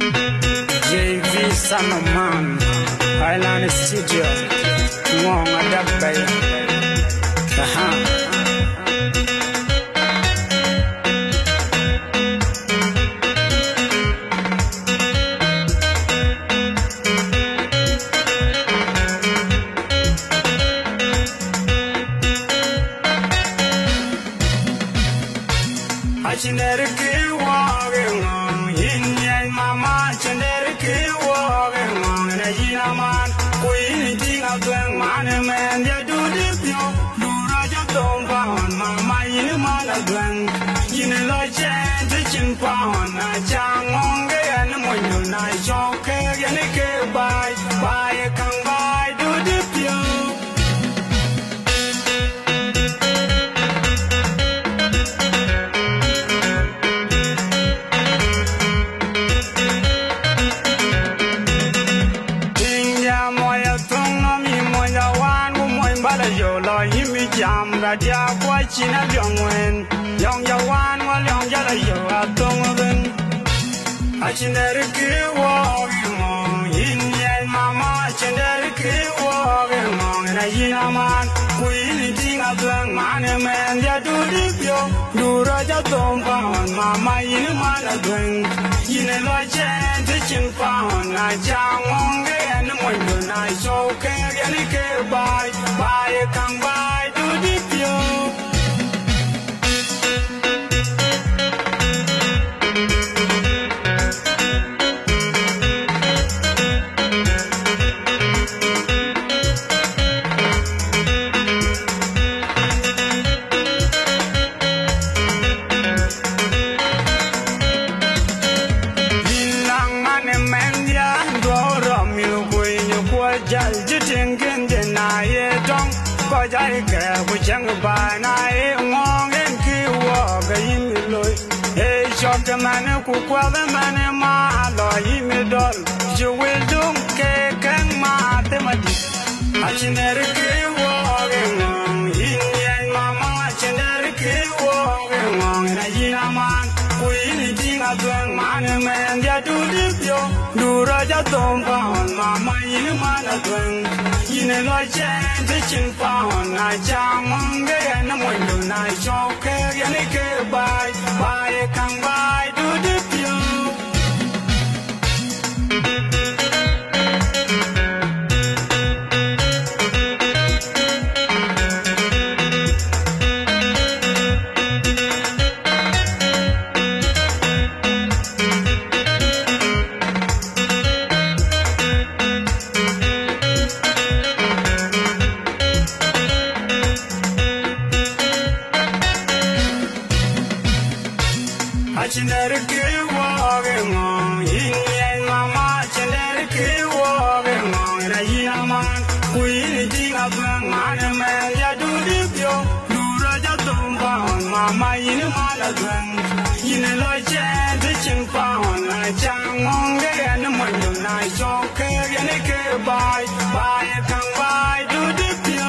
JV Sanaman, Island Studio, Wong Adabay. Chinere ke walking on, yin yang mama. Chinere ke walking on, na yina man. Queen ting a twang man a man, ya do the pure. Do raja don't pound, mama yin man a twang. Yin a lo chen to chin pound, na chang on ge and mo you na shock and a ke buy a kang buy do the pure. Yo lo yimi jam ra dia kwa china byong wen yong ya wan wa yong ya la yo a tong ben a chinere ki wo mo yin yen mama chinere ki wo mo na yin man kuin ding a blang man men ya du di pyo du ra ja tong pa mama yin man a blang yin lo chen de chin pa na chang mong ge an mo du na so ke ya ni ke bai come by to the pure. Bilang mana mendia dua mil kui nyukwa jal jiting ken aye dong. Có trái kẻ của chẳng bà này ngon em khi qua cái mi lôi hey cho cái man của qua với man mà lo mi đol you will do cái căng mà thế mà đi anh chỉ để cái qua cái ngon in yang mama chỉ để cái qua cái ngon này gì naman kui ni ting a tuang man men dia du đi yo du ra ja tom pa mama in man a tuang in lo chen de chin pa na chang mong ge na mo lu na cho ke ya ni ke bai kang bai du di pyo chinere ke walking on, yin yang mama. Chinere ke walking on, na yina man. Queen ting a blang man a man, ya do the pyo. Do raja tong pound, mama yin man a blang. Yin lo chen to chin pound, na chang mong ge and mo you na so ke ya ni ke bai kang bai do the pyo.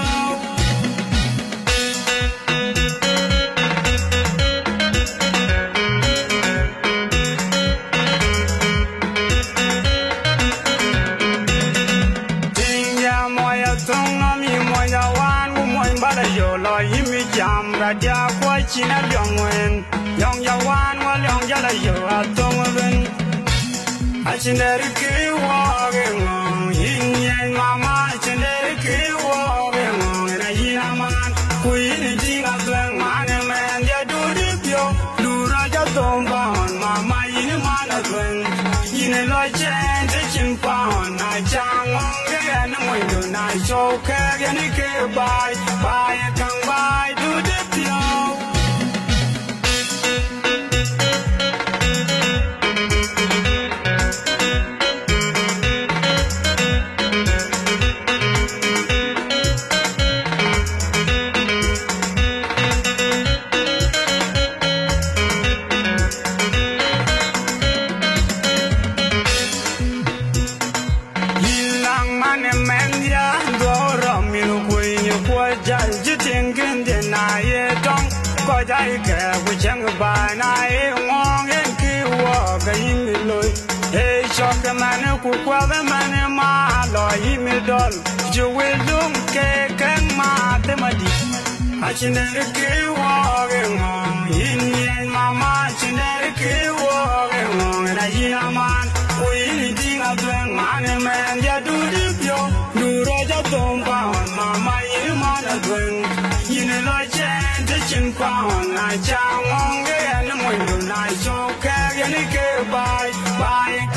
Yo lo yimi jam ra dia kwa china byong wen yong ya wan wa yong ya la yo a tong ben a chinere ki wo ge ngong yin yang mama chinere ki wo ge ngong na yin man kuin ding a blang man men ya du di pyo du ra ja tong ba mama yin man a blang yin lo chen de chin pa na chang mong ge na mo du na so ke ya ni ke bai kang bai du di pyo shock a man who quell the man ma lo yimi dol you will dum ke kan ma te madi achinere ke wo ge mo yin yen mama achinere ke wo ge mo na yina man o yin dinga dwen man men ya du dipyo du roja tomba mama yin man dwen yin lo chen de chin pa na cha ngong ge na mo du na so ke ye ni ke bye bye